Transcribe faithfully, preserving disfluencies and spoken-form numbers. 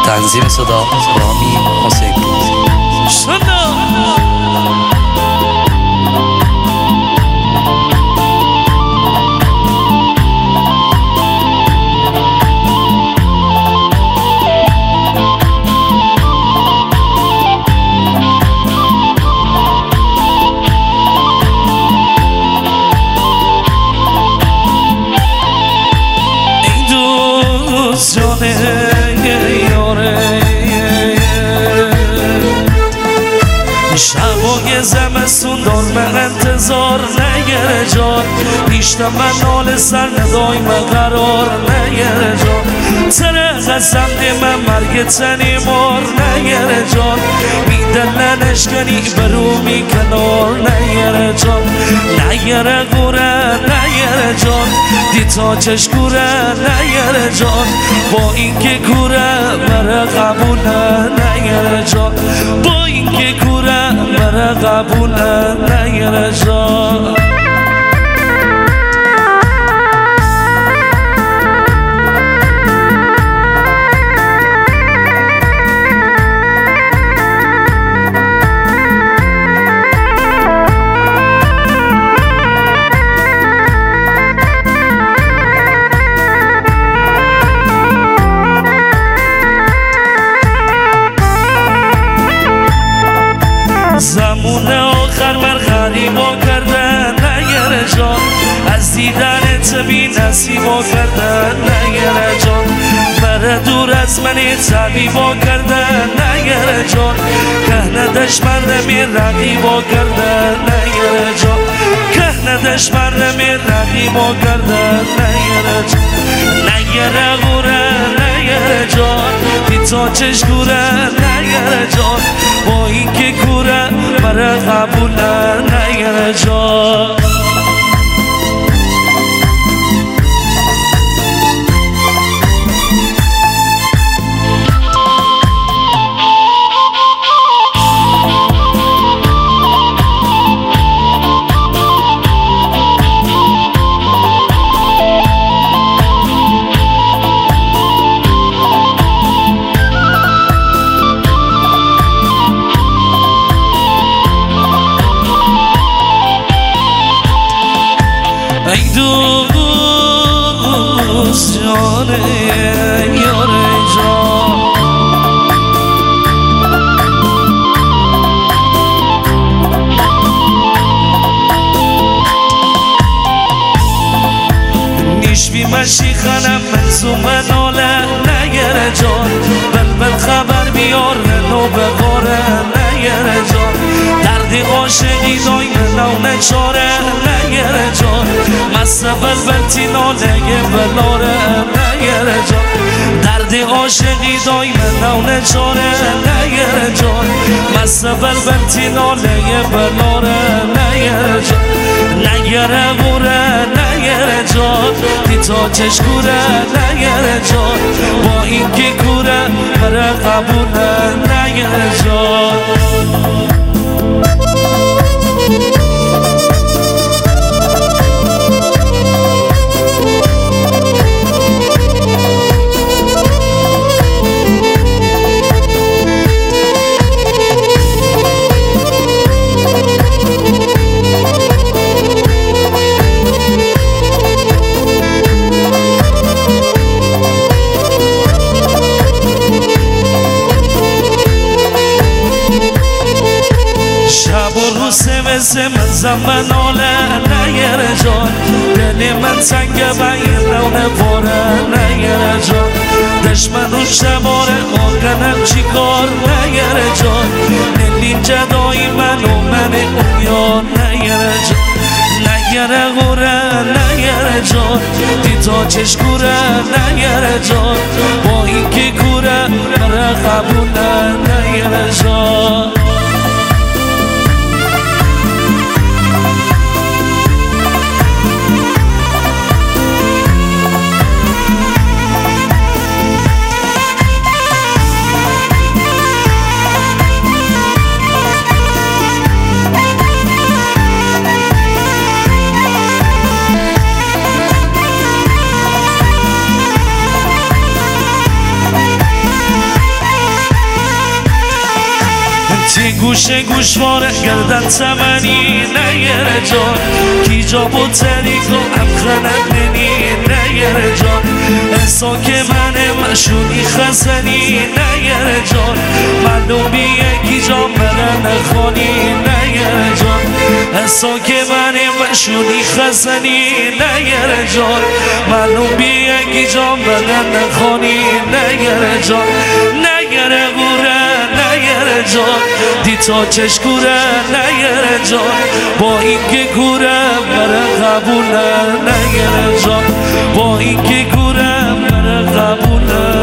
تنظیم صدا رامی حسین پور. شبای زمستون دار من انتظار نگره جان پیشت من نال سر ندای من قرار نگره جان سر قسم دی من مرگ تنی مار نگره جان میدل نشکنی برو می کنار نگره جان نگره گوره نگره جان دی تا چشگوره نگره جان با اینکه گوره بره قبوله نگره جان با اینکه گوره بره قبوله نگره جان زمان آخر من غریبا کردن نگره جان از دیدن بی نصیبا کردن نگره جان بره دور از من طبیبا کردن نگره جان که ندش مرمی رقیبا کردن نگره جان که ندش مرمی رقیبا کردن نگره جان نگره غوره نگره جان بی تا چشگوره نگره جان با اینکه کوره بره قبوله نگره جان ای دوست جانه یاره جان نیش بی مشی خانم منظوم ناله نگره جان بلبل خبر بیار نو بخوره نگره جان دردی عاشقی دای نو نچاره نگره جان مست بلبل تی ناله بلاره نگره جان دردی عاشقی دای نو نچاره نگره جان مست بلبل تی ناله بلاره نگره جان نگره غوره نگره جان دی تا چشگوره نگره جان با اینکه کوره بره قبوله نگره جان مثل من زمان آله نگره جان دل من سنگ بین رونه پاره نگره جان دشمن و شباره آگنم چی کار نگره جان دلین جدایی من و من اون یار نگره جان نگره غوره نگره جان دی تا چشگوره نگره جان با اینکه کوره بره قبوله نگره جان گوشه گوشواره گردن تمنی نیره جان کی جا با طریقا هم خندنی نیره جان احسا که من مشونی خزنی نیره جان معلوم بیه کی جا من نخوانی نیره جان احسا که من مشونی خزنی نیره جان معلوم بیه کی جا من نخوانی نیره جان نیره غوره نیره جان دی تا چشکوره نیره جان با اینکه گوره بره قبوله نیره جان با اینکه گوره بره قبوله